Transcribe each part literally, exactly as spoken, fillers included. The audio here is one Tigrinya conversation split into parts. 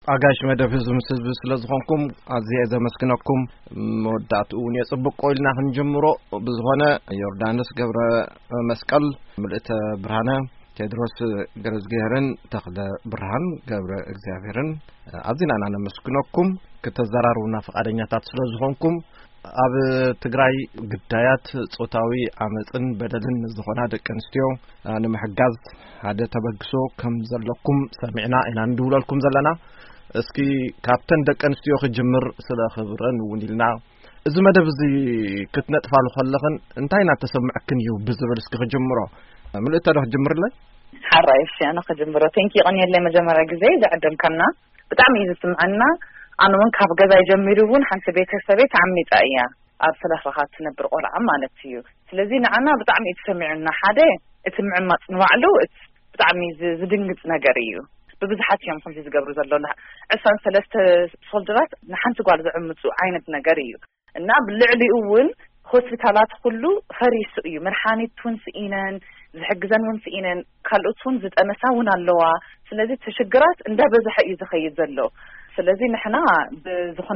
ኣጋሽ መደብ ህዝብ ምስ ህዝብ ስለዝኾንኩም ኣዝየ ዘመስግነኩም መወዳእቱን የጽብቅ ቆይልና ክንጀምሮ ብዝኾነ ዮርዳኖስ ገብረ መስቀል ምልእተ ብርሃነ ቴድሮስ ገረዝጌርን ተኽለ ብርሃን ገብረ እግዚአብሔርን ኣዝና ነመስግነኩም ከተዘራሩና ፈቃደኛታት ስለዝኾንኩም ኣብ ትግራይ ግዳያት ጾታዊ አመጽን በደልን ዝኾና ደቂ ኣንስትዮ ንምሕጋዝ ሓደ ተበግሶ ከም ዘለኩም ሰሚዕና ኢና እንድውለልኩም ዘለና እስኪ ካፕተን ደቂ ኣንስትዮ ክጅምር ስለ ክብረን ውንኢልና እዚ መደብ እዚ ክትነጥፋሉ ከለኽን እንታይ እናተሰምዐክን እዩ ብዝብል እስኪ ክጅምሮ ምልእተ ዶ ክጅምርለይ ሓራይሽ ኣነ ክጅምሮ ተንኪ ቅንየለይ መጀመርያ ግዜ ዝዕድምከና ብጣዕሚ እዩ ዝስምዐና ኣነ እውን ካብ ገዛ ጀሚሩውን ሓንቲ ቤተሰበይ ዓሚጣ እያ ኣብ ሰላሳኻት ትነብር ቆልዓ ማለት እዩ ስለዚ ንዓና ብጣዕሚ እትሰሚዑና ሓደ እቲ ምዕማፅ ንባዕሉ ብጣዕሚ ዝድንግፅ ነገር እዩ ብብዝሓት እዮም ከምዚ ዝገብሩ ዘለውና ዕስራን ሰለስተ ሶልደራት ንሓንቲ ጓል ዝዕምፁ ዓይነት ነገር እዩ እና ብልዕሊኡ እውን ሆስፒታላት ኩሉ ፈሪሱ እዩ መድሓኒት እውን ስኢነን ዝሕግዘን እውን ስኢነን ካልኦት እውን ዝጠነሳ እውን ኣለዋ ስለዚ ተሽግራት እንዳበዝሐ እዩ ዝኸይድ ዘሎ ስለዚ ንሕና ብዝኾነ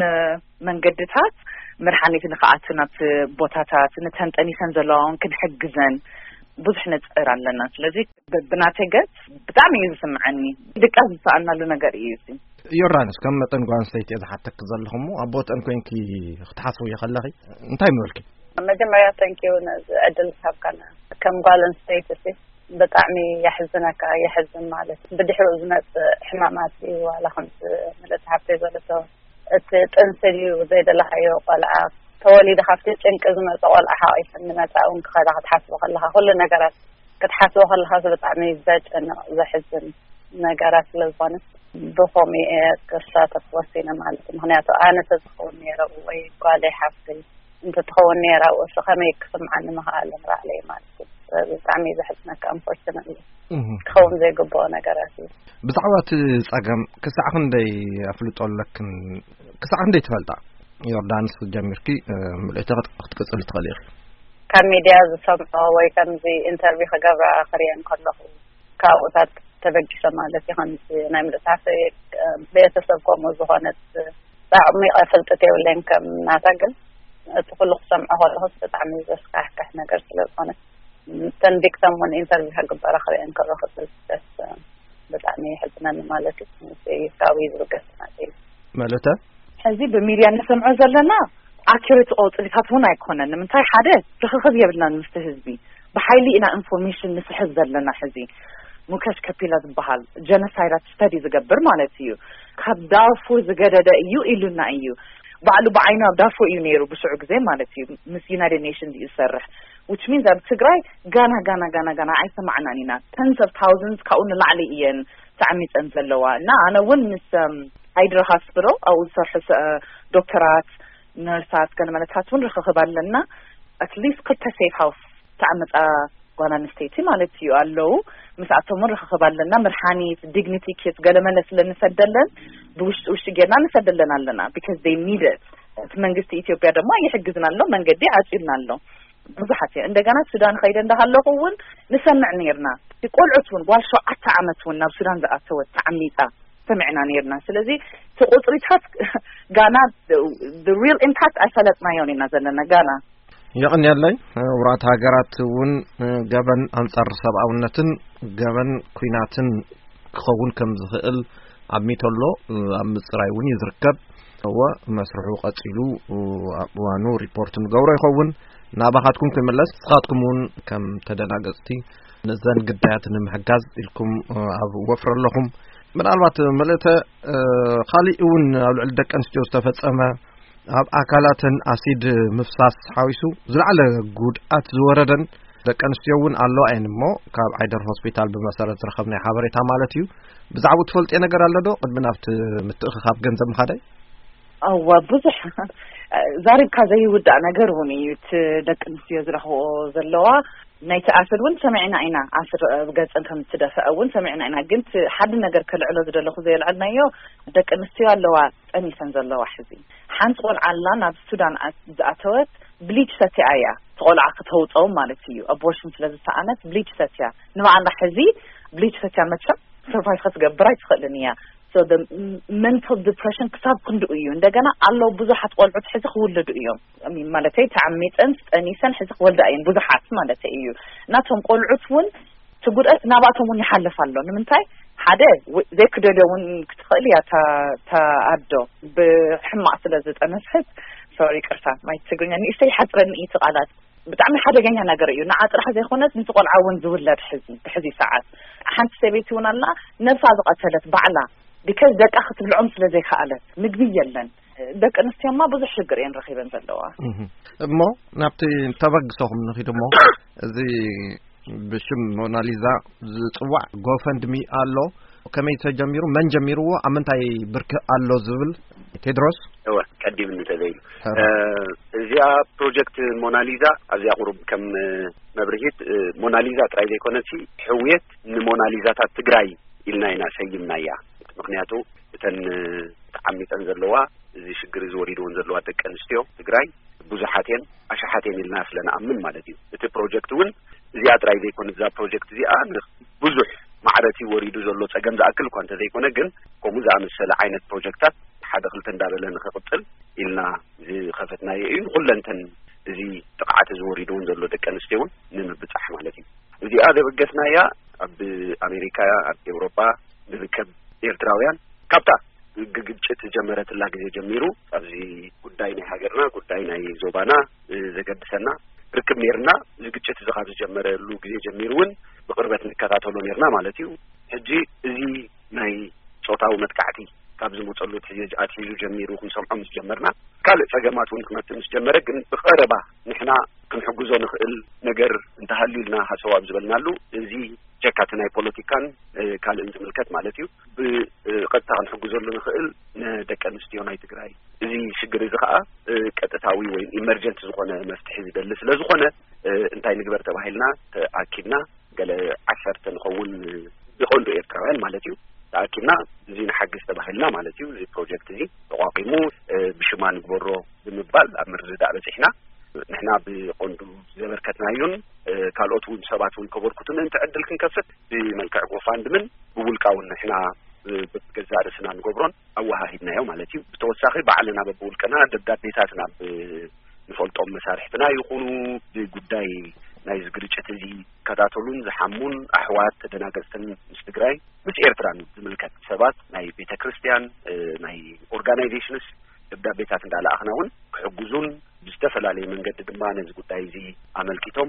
መንገድታት መድሓኒት ንኽኣቱ ናብቲ ቦታታት ንተንጠኒሰን ዘለዋን ክንሕግዘን ብዙሕ ነፅር ኣለና ስለዚ ብናተይ ገጽ ብጣዕሚ እዩ ዝስምዐኒ ድቃስ ዝሰኣልናሉ ነገር እዩ እዚ ዮርዳኖስ ከም መጠን ጓል ኣንስተይቲ እየ ዝሓተክ ዘለኹም ኣብ ቦተን ኮንኪ ክትሓስቡ የኸለኺ እንታይ ምበልኪ መጀመርያ ተንኪዩ ነዚ ዕድል ዝሃብካና ከም ጓል ኣንስተይቲ ብጣዕሚ የሕዝነካ የሕዝን ማለት ብድሕሪኡ ዝመፅእ ሕማማት እዩ ዋላ ከምቲ ምልእቲ ሓፍተይ ዘለቶ እቲ ጥንስል እዩ ዘይደለኻዮ ቆልዓ ተወሊደ ካብቲ ጭንቂ ዝመፀ ቆልዓ ሓቂፍ ንመፃ እውን ክኸዳ ክትሓስቦ ከለኻ ኩሉ ነገራት ክትሓስቦ ከለኻ ብጣዕሚ ዘጨንቕ ዘሕዝን ነገራት ስለዝኾነ ብኸምኡ እየ ክሳተፍ ወሲነ ማለት ምክንያቱ ኣነ ተዝኸውን ነይረ ወይ ጓለይ ሓፍተይ እንተትኸውን ነይራ እሱ ከመይ ክስምዓኒ ምኽኣለ ንባዕለይ ማለት እዩ ብጣዕሚ ዘሕዝነካ ኣንፎርችነትሊ ክኸውን ዘይግብኦ ነገራት እዩ ብዛዕባ እቲ ፀገም ክሳዕ ክንደይ ኣፍልጦለክን ክሳዕ ክንደይ ትፈልጣ ዮርዳኖስ ጀሚርኪ ምልእቲ ክትቅፅል ትኽእል ኢኺ ካብ ሚድያ ዝሰምዖ ወይ ከምዚ ኢንተርቪው ክገብራ ክሪአን ከለኹ ካብኡታት ተበጊሰ ማለት እዩ ከምዚ ናይ ምልእቲ ሓፍተይ ቤተሰብ ከምኡ ዝኾነት ጣዕሚቐ ፍልጠት የብለይን ከም ናታ ግን እቲ ኩሉ ክሰምዖ ከለኹ ብጣዕሚ ዘስካሕካሕ ነገር ስለዝኾነ ተንዲክተም እውን ኢንተርቪው ክግበራ ክሪአን ከለኹ ደስ ብጣዕሚ ይሕዝነኒ ማለት እዩ ካብኡ ዝብገስና እዩ መልእተ ሕዚ ብሚድያ ንሰምዖ ዘለና ኣኪሬት ቁፅሪታት እውን ኣይኮነን ንምንታይ ሓደ ርክኽብ የብልና ምስቲ ህዝቢ ብሓይሊ ኢና ኢንፎርሜሽን ንስሕብ ዘለና ሕዚ ሙከሽ ከፒላ ዝበሃል ጀኖሳይድ ስተዲ ዝገብር ማለት እዩ ካብ ዳርፉር ዝገደደ እዩ ኢሉና እዩ ባዕሉ ብዓይኑ ኣብ ዳርፉር እዩ ነይሩ ብስዑ ግዜ ማለት እዩ ምስ ዩናይትድ ኔሽንስ እዩ ዝሰርሕ which means ኣብ ትግራይ ጋና ጋና ጋና ጋና ኣይሰማዕናን ኢና tens of thousands ካብኡ ንላዕሊ እየን ተዓሚፀን ዘለዋ እና ኣነ እውን ምስ ሃይድሮ ሆስፒታል ኣብኡ ዝሰርሑ ዶክተራት ነርሳት ገለመለታት እውን ርክኽብ ኣለና ኣትሊስት ክልተ ሴፍ ሃውስ ተዓመፃ ጓል ኣንስተይቲ ማለት እዩ ኣለው ምስኣቶም እውን ርክኽብ ኣለና መድሓኒት ዲግኒቲ ኪት ገለመለ ስለንሰደለን ብውሽጢ ውሽጢ ጌርና ንሰደለን ኣለና because they need it እቲ መንግስቲ ኢትዮጵያ ድማ ይሕግዝና ኣሎ መንገዲ ዓፂልና ኣሎ ብዙሓት እየ እንደገና ሱዳን ከይደ እንዳሃለኹ እውን ንሰምዕ ነርና ቆልዑት እውን ጓል ሸውዓተ ዓመት እውን ናብ ሱዳን ዝኣተወት ተዓሚፃ ሰሚዕና ነርና ስለዚ ተቆፅሪታት ጋና the real impact ኣይፈለጥናዮን ኢና ዘለና ጋና ይቕንየለይ ውራት ሃገራት እውን ገበን ኣንጻር ሰብኣውነትን ገበን ኩናትን ክኸውን ከም ዝኽእል ዓሚተሎ ኣብ ምፅራይ እውን ይዝርከብ ወ መስርሑ ቀፂሉ ኣብ እዋኑ ሪፖርት ንገብሮ ይኸውን ናባኻትኩም ክምለስ ስኻትኩም እውን ከም ተደናገፅቲ ነዘን ግዳያት ንምሕጋዝ ኢልኩም ኣብ ወፍረ ኣለኹም ምናልባት መልእተ ካሊእ እውን ኣብ ልዕሊ ደቂ ኣንስትዮ ዝተፈፀመ ኣብ ኣካላተን ኣሲድ ምፍሳስ ሓዊሱ ዝለዓለ ጉድኣት ዝወረደን ደቂ ኣንስትዮ እውን ኣለዋ እየን እሞ ካብ ዓይደር ሆስፒታል ብመሰረት ዝረኸብናይ ሓበሬታ ማለት እዩ ብዛዕባኡ ትፈልጥዮ ነገር ኣሎ ዶ ቅድሚ ናብቲ ምትእኽኻብ ገንዘብ ምኻደይ ኣዋ ብዙሕ ዛሪብካ ዘይውዳእ ነገር እውን እዩ እቲ ደቂ ኣንስትዮ ዝረኽብኦ ዘለዋ ናይቲ ኣስድ እውን ሰሚዕና ኢና ኣስድ ገፀን ከም ትደፍአ እውን ሰሚዕና ኢና ግን ሓደ ነገር ከልዕሎ ዝደለኹ ዘየልዓልናዮ ደቂ ኣንስትዮ ኣለዋ ፀኒሰን ዘለዋ ሕዚ ሓንቲ ቆልዓ ኣላ ናብ ሱዳን ዝኣተወት ብሊች ሰትያ እያ ተቆልዓ ከተውፀው ማለት እዩ ኣቦርሽን ስለዝሰኣነት ብሊች ሰትያ ንባዕላ ሕዚ ብሊች ሰትያ መቸም ሰርቫይቭ ክትገብር ኣይትኽእልን እያ so the mental depression كسب كندو إيو عندنا الله بزحت قلبت حزق ولد إيو أمي مالتي تعميت أنت أنيسان حزق ولد أين بزحت مالتي إيو ناتهم قلبت ون تقول أس نباتهم ون يحلف الله نمنتاي حدا ذيك دلون كتخليها تا تا أبدو بحماس لازت أنا سحت sorry كرسا ما يتقولون يعني إيش يحضرن إيه تقالات بتعمل حدا جاني أنا قريو نعات راح زي خونات نتقول عون زولاد حزي بحزي ساعات حنت سبيتون الله نفاز قتلت بعلا because دك أخذ بالعنف لزي خالت مقبيا لن دك أنستيا ما بزح شجرين رخيبا زلوا مو نبتي تبغسهم نخيد مو زي بشم موناليزا زطوع غوفندمي الله كما يتجميرو من جميرو أمنتاي برك الله زبل تدرس هو قديم نتذيل زيا بروجكت موناليزا ازيا قرب كم مبرهيت موناليزا تراي ليكونتي حويت موناليزا تاع تግራይ إلنا هنا سيمنايا مخنياتو تن تعميتن زلوا زي شجر زوريدون زلوا تكنستيو تግራይ ብዙሓቴን አሻሓቴን إلنا فلنا أمن مالتي እቲ ፕሮጀክቱን زيا تراي ليكون ذا بروجكت زي أن ብዙሕ معرتي وريدو زلوا ጸገም زاكل كنت ዘይኮነ ግን ቆሙ زامسل عينت بروجكتات حدا خلت ندابلن نخقطل إلنا زي خفتنا يين كلنتن زي تقعت زوريدون زلوا دكنستيون نمبصح مالتي زي هذا بقسنا يا اب امريكا اب اوروبا بذكب ኤርትራውያን ካፕታ ግጭት ጀመረት ላ ጊዜ ጀሚሩ ኣብዚ ጉዳይ ናይ ሀገርና ጉዳይ ናይ ዞባና ዘገድሰና ርክብ ሜርና ግጭት ዝኻብ ጀመረሉ ጊዜ ጀሚሩን በቅርበት ንከታተሉ ሜርና ማለት እዩ ሕጂ እዚ ናይ ጾታው መጥቃዕቲ ካብዝ ሙጸሉት አትይዙ ጀሚሩ ክንሰምዖም ጀመርና ካልእ ጸገማቱን ክመትምስ ጀመረ ግን በቀረባ ንሕና ክንሕጉዞ ንኽእል ነገር እንተሃሊልና ሐሳብ ዝበልናሉ እዚ ቸካትናይ ፖለቲካን ካልእ ዝምልከት ማለት እዩ ብቀጥታ ክንሕጉዘሉ ንኽእል ደቀንስትዮ ናይ ትግራይ እዚ ሽግር እዚ ከዓ ቀጥታዊ ወይ ኢመርጀንሲ ዝኾነ መፍትሒ ዝደሊ ስለ ዝኾነ እንታይ ንግበር ተባሂልና ተኣኪድና ገለ ዓሰርተ ንኸውን ብቆንዶ ኤርትራውያን ማለት እዩ ተኣኪድና እዚ ንሓግዝ ተባሂልና ማለት እዩ እዚ ፕሮጀክት እዚ ተቋቂሙ ብሽማን ግበሮ ብምባል ኣብ ምርዳእ በፂሕና نحنا بقندو زبركتنايون كالوتون سباتون كبركتون انت عدل كنكفت بملكع وفاند من بولكاون نحنا بتجزار سنان جبران أوها هيدنا يوم على تيو بتوساخي بعلنا ببولكنا دبدات نيساتنا بنفولت أم مسارحتنا يكونوا بجداي نايز قريشة زي كداتولون زحمون أحوات تدناقستن مستقراي مش إيرتران ملكات سبات ناي بيتا كريستيان ناي أورغانيزيشنز دبدا بيتاتن على أخناون كحجزون بستفلالي من قد دمانز قداي زي عملكتهم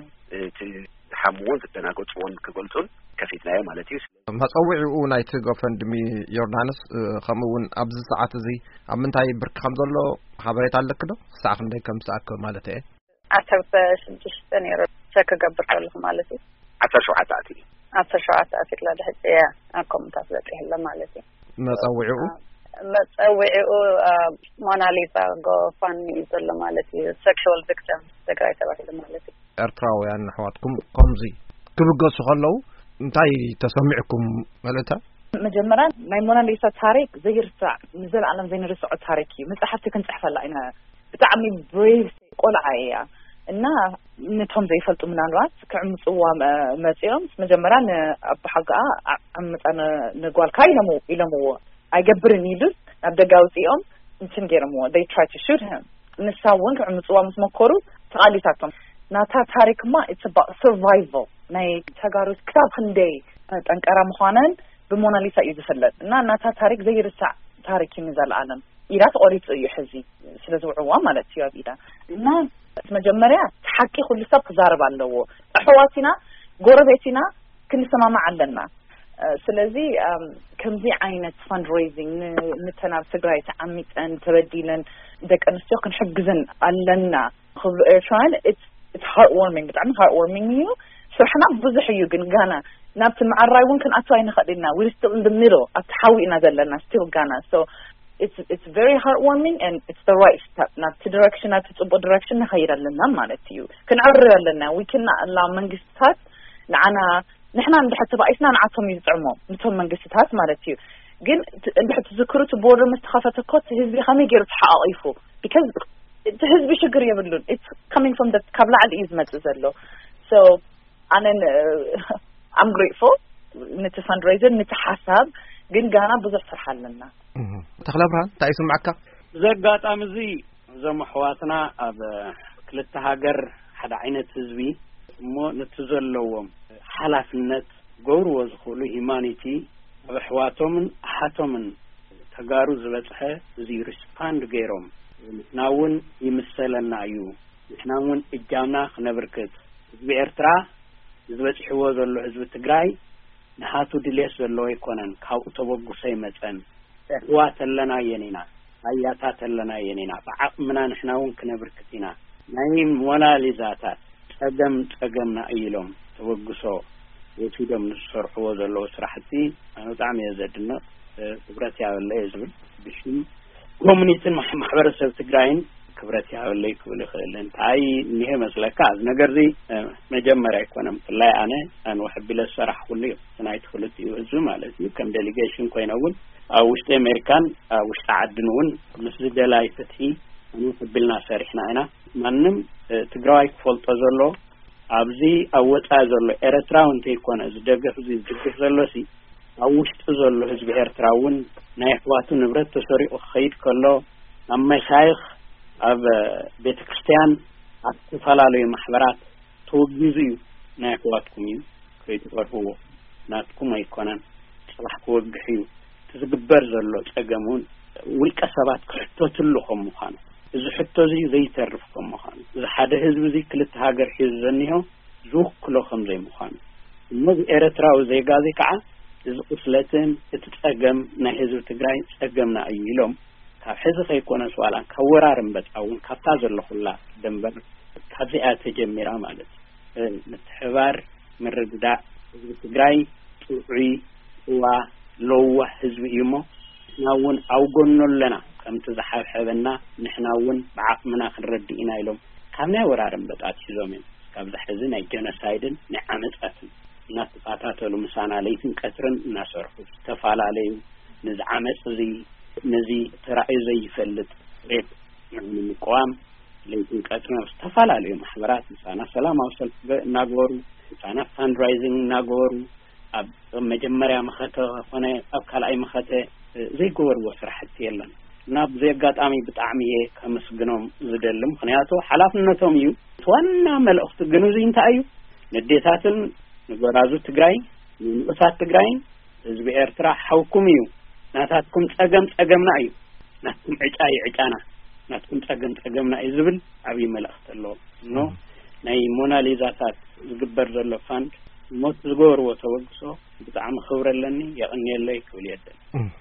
تحمون تدناقص وان كقولتون كفيتنا يوم على تيس ما تصوعوا نايت غفندمي يوردانس خمون أبز ساعات زي عم نتاي برك خمس الله خبرت على كده ساعة خمسة كم ساعة مالته إيه عشر شنتش تاني شك قبل كله مالتي عشر شو عتاتي عشر شو عتاتي لا ده هي أكم تفضل هلا مالتي ما تصوعوا ما تصوعوا موناليزا جو فاني يزل مالتي sexual victim تقرأي تبعي مالتي أرتراو يعني حواتكم قمزي كل قصة خلوا انتاي تسمعكم مالتها مجمرا ما موناليزا تاريخ زي رسع نزل عالم زي رسع تاريخي مثل حتى كنت أحفل لأنها بتعمي بريف قول عيا إنها نتهم زي فلتو من الوقت كعمت قوة ماتيهم مجمرا بحقا عمت أنا نقول كاينمو إلمو أجبرني له أبدأ جاوزيهم نتن جرمو they try to shoot him نساون كعمت قوة مسمكرو تقالي ساتهم ناتا تاريخ ما it's about survival ناي تجارب كتاب خندي تنكر مخانن بموناليزا يدفلت نا ناتا تاريخ زي رسع تاريخي نزال العالم إيرات أريد يحزي سلزو عوام على تيابيدا نا مجمرة تحكي كل سب زارب على أحواتنا قربتنا كل سما مع عندنا سلزي كم زي عينة fundraising نتنا بتجري تعميت أن تبديلا دك أنستيق نحجزن علنا خذ إيرتران it's it's heartwarming بتعمل heartwarming you so إحنا بزح يوجن جانا نبت مع الرايون كان أتوين خدنا we're still in the middle أتحاوينا زلنا still Ghana so it's it's very heartwarming and it's the right step not to direction not to the direction خير لنا مالتيو كنعرر لنا we cannot allow منجستات لعنا نحن عند حتى بقيسنا نعطهم يزعموا مثل منجستات مالتيو جن عند حتى ذكرت بورد مستخافة كوت هزبي خمي جرت حقائفه because هزبي شجر يبلون it's coming from the قبل على الإزمة تزلوا so أنا I'm grateful نت fundraiser نت حساب ግን ጋና ብዙሕ ስራሕ ኣለና ተኽለብራን ታይስምዓካ ዘጋጣም እዚ እዞም ኣሕዋትና ኣብ ክልተ ሃገር ሓደ ዓይነት ህዝቢ እሞ ነቲ ዘለዎም ሓላፍነት ገብርዎ ዝኽእሉ ሂማኒቲ ኣብ ኣሕዋቶምን ኣሓቶምን ተጋሩ ዝበፅሐ እዚ ሪስፓንድ ገይሮም ንሕና እውን ይምሰለና እዩ ንሕና እውን እጃምና ክነብርክት ህዝቢ ኤርትራ ዝበፅሕዎ ዘሎ ህዝቢ ትግራይ ንሃቱ ድሌስ ዘለዎ ኣይኮነን ካብኡ ተበጉሰ ይመፀን ኣሕዋት ኣለና የኒና ኣያታት ኣለና የኒና ብዓቕምና ንሕና እውን ክነብርክት ኢና ናይ ሞናሊዛታት ፀገም ፀገምና ኢሎም ተበጉሶ ወቲዶም ዝሰርሕዎ ዘለዉ ስራሕቲ ኣነ ብጣዕሚ እየ ዘድንቕ ክብረት ያበለየ ዝብል ብሽም ኮሚኒቲን ማሕበረሰብ ትግራይን ክብረት ያበለይ ክብል ይኽእል እንታይ እኒሄ መስለካ እዚ ነገር እዚ መጀመርያ ኣይኮነም ብፍላይ ኣነ ኣነ ወሕቢለ ዝሰራሕ ኩሉ እዩ ናይቲ ክልቲኡ ህዝቢ ማለት እዩ ከም ዴሊጌሽን ኮይነ እውን ኣብ ውሽጢ ኣሜሪካን ኣብ ውሽጢ ዓድን እውን ምስ ዝደላይ ፍትሒ ወሕቢልና ሰሪሕና ኢና ማንም ትግራዋይ ክፈልጦ ዘሎ ኣብዚ ኣብ ወፃኢ ዘሎ ኤርትራዊ እንተይኮነ ዝደገፍ እዚ ዝድግፍ ዘሎ ሲ ኣብ ውሽጢ ዘሎ ህዝቢ ኤርትራ እውን ናይ ኣሕዋቱ ንብረት ተሰሪቑ ክኸይድ ከሎ ኣብ መሻይኽ ኣብ ቤተ ክርስቲያን ኣብ ዝተፈላለዩ ማሕበራት ተወጊዙ እዩ ናይ ኣሕዋትኩም እዩ ከይትቀርብዎ ናትኩም ኣይኮነን ፅባሕ ክወግሕ እዩ ትዝግበር ዘሎ ፀገም እውን ውልቀ ሰባት ክሕተትሉ ከም ምዃኑ እዚ ሕቶ እዚ ዘይተርፍ ከም ምዃኑ እዚ ሓደ ህዝቢ እዚ ክልተ ሃገር ሒዙ ዘኒሆ ዝውክሎ ከም ዘይምዃኑ እሞዚ ኤርትራዊ ዜጋ እዚ ከዓ እዚ ቁስለትን እቲ ፀገም ናይ ህዝቢ ትግራይ ፀገምና እዩ ኢሎም ካብ ሕዚ ከይኮነስ ዋላ ካብ ወራር እምበፃ እውን ካብታ ዘሎ ኩላ ደንበር ካብዚኣ ተጀሚራ ማለት እዩ ምትሕባር ምርድዳእ ህዝቢ ትግራይ ጥዑይ ዋ ለዋሕ ህዝቢ እዩ እሞ ንሕና እውን ኣውጎኖ ኣለና ከምቲ ዝሓብሐበና ንሕና እውን ብዓቕምና ክንረድእ ኢና ኢሎም ካብ ናይ ወራር እምበጣት ሒዞም እዮም ካብዚ ሕዚ ናይ ጀኖሳይድን ናይ ዓመፃትን እናተቃታተሉ ምሳና ለይትን ቀትርን እናሰርሑ ዝተፈላለዩ ነዚ ዓመፅ እዚ ነዚ ተራእዩ ዘይፈልጥ ሬት ንምቋም ለይትን ቀትርን ዝተፈላለዩ ማሕበራት ምሳና ሰላማዊ ሰልፍ እናገበሩ ምሳና ፋንድራይዚንግ እናገበሩ ኣብ መጀመርያ መኸተ ኮነ ኣብ ካልኣይ መኸተ ዘይገበርዎ ስራሕቲ የለን እና ብዘይ ኣጋጣሚ ብጣዕሚ እየ ከመስግኖም ዝደሊ ምክንያቱ ሓላፍነቶም እዩ ዋና መልእኽቲ ግን እዚ እንታይ እዩ ንዴታትን ንጎራዙ ትግራይ ንኡሳት ትግራይን ህዝቢ ኤርትራ ሓውኩም እዩ ናታትኩም ፀገም ፀገምና እዩ ናትኩም ዕጫ ይዕጫና ናትኩም ፀገም ፀገምና እዩ ዝብል ዓብዪ መልእኽቲ ኣለዎ ኖ ናይ ሞናሊዛታት ዝግበር ዘሎ ፋንድ ሞት ዝገበርዎ ተወግሶ ብጣዕሚ ክብረ ኣለኒ የቕኒየለይ ክብል የደል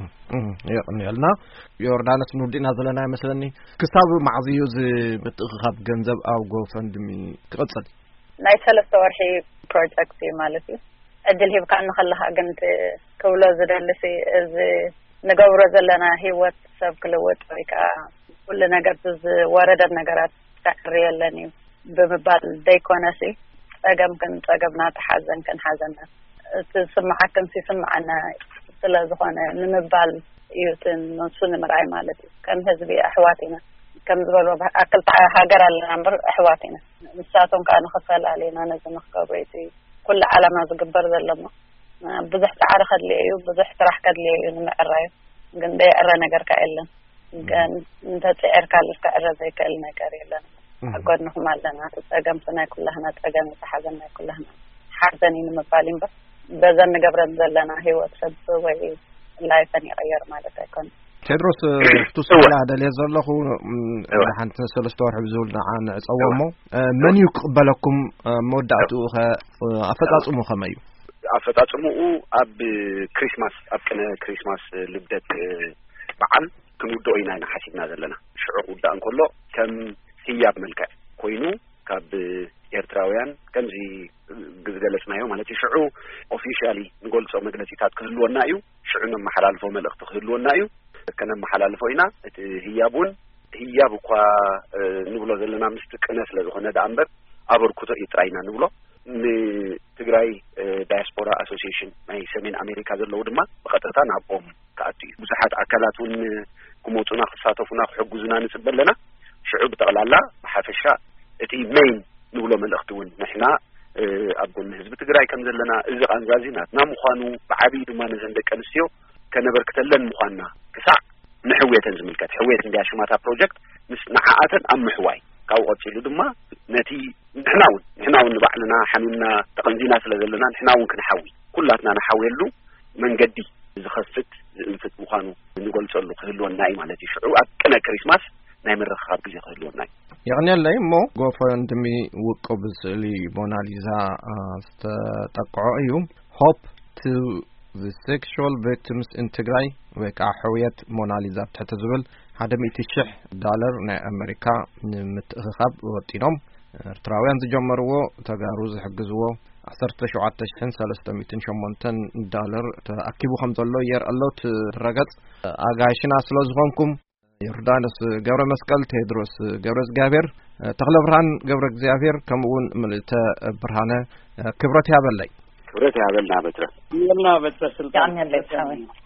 የቕኒየልና ዮርዳኖስ ንውዲና ዘለና ይመስለኒ ክሳብ ማዕዝዩ ዝምትእኽኻብ ገንዘብ ኣብ ጎፈንድሚ ክቕፅል ናይ ሰለስተ ወርሒ ፕሮጀክት እዩ ማለት እዩ ዕድል ሂብካ ንኸለኻ ግን ክብሎ ዝደልሲ እዚ ንገብሮ ዘለና ሂወት ሰብ ክልውጥ ወይ ከዓ ኩሉ ነገር ዝወረደት ነገራት ክተዕሪ የለን እዩ ብምባል ዘይኮነሲ ፀገም ክን ፀገምና ተሓዘን ክን ሓዘና እቲ ስማዓክን ሲስማዓና ስለ ዝኾነ ንምባል እዩ ንሱ ንምርኣይ ማለት እዩ ከም ህዝቢ ኣሕዋት ኢና ከም ዝበልዎ ኣክልቲ ሃገር ኣለና እምበር ኣሕዋት ኢና ንሳቶም ከዓ ንኽፈላለዩና ነዚ ንኽገብሩ እቲ ኩሉ ዓላማ ዝግበር ዘሎ ሞ ብዙሕ ፃዕሪ ከድልዮ እዩ ብዙሕ ስራሕ ከድልዮ እዩ ንምዕራዩ ግን ደይዕረ ነገር ከዓ የለን ግን እንተፅዕርካ ልትዕረ ዘይክእል ነገር የለን ኣጎድንኹም ኣለና እቲ ፀገም ናይ ኩላህና ፀገም ተሓዘን ናይ ኩላህና ሓዘን እዩ ንምባል እምበር በዛ ንገብረት ዘለና ሂወት ሰብ ወይ ላይፈን ይቕየር ማለት ኣይኮነ ቴድሮስ ትስላ ደልየ ዘለኹ ሓንቲ ሰለስተ ወርሒ ብዝብል ንዕፀዎ ሞ መን እዩ ክቕበለኩም መወዳእትኡ ኸ ኣፈፃፅሙ ከመይ እዩ ኣፈፃፅሙኡ ኣብ ክሪስማስ ኣብ ቅነ ክሪስማስ ልደት በዓል ክንውድኦ ኢና ኢና ሓሲብና ዘለና ሽዑ ውዳእ እንከሎ ከም ህያብ መልክዕ ኮይኑ ካብ ኤርትራውያን ከምዚ ግዝገለጽናዮ ማለት እዩ ሽዑ ኦፊሻሊ ንገልጾ መግለጺታት ክህልወና እዩ ሽዑ ነመሓላልፎ መልእኽቲ ክህልወና እዩ ከነመሓላልፎ ኢና እቲ ህያቡን ህያብ እኳ ንብሎ ዘለና ምስቲ ቅነ ስለ ዝኾነ ዳ እምበር ኣበርክቶ ይጥራይና ንብሎ ንትግራይ ዳያስፖራ ኣሶሲዬሽን ናይ ሰሜን ኣሜሪካ ዘለዉ ድማ ብቐጥታ ናብኦም ከኣቱ እዩ ብዙሓት ኣካላት እውን ክመፁና ክሳተፉና ክሕግዙና ንፅበ ኣለና ሽዑ ብጠቕላላ ብሓፈሻ እቲ ሜይን ንብሎ መልእኽቲ እውን ንሕና ኣብ ጎኒ ህዝቢ ትግራይ ከም ዘለና እዚ ቃንዛዚ ናትና ምዃኑ ብዓብዪ ድማ ነዘን ደቂ ኣንስትዮ كنبركتلن مخنا كسع نحويتن زملكت حويت ندي شماتا بروجكت مش نحقاتن ام محواي كاو قتلو دما نتي نحناون نحناون بعلنا حنونا تقنزينا سلازلنا نحناون كنحوي كلاتنا نحاولو من قدي زخفت انفت مخانو نقول صلو خلو الناي مالتي شعو اكنا كريسماس ناي من رخاب بيجي خلو الناي يعني لا مو غوفندمي وقبزلي موناليزا استقعوا يوم hope to the sexual victims in Tigray وكا حويت موناليزا تحتزبل هذا ميتشح دولار نا امريكا متخاب وطينهم ارتراويان تجمروا تغاروز حجزوا عشرة شعات تشحن ثلاثة مئتين شمونتن دولار تأكيبو خمسة الله ير الله ترجع أعايشنا سلازهم يردانس جبر مسكال تدرس جبرس جابر تغلب برهان جبر جابر كمون ملت برهانه كبرتها بالله كبرتها بالله بتر يلا بتر سلطان يعني اللي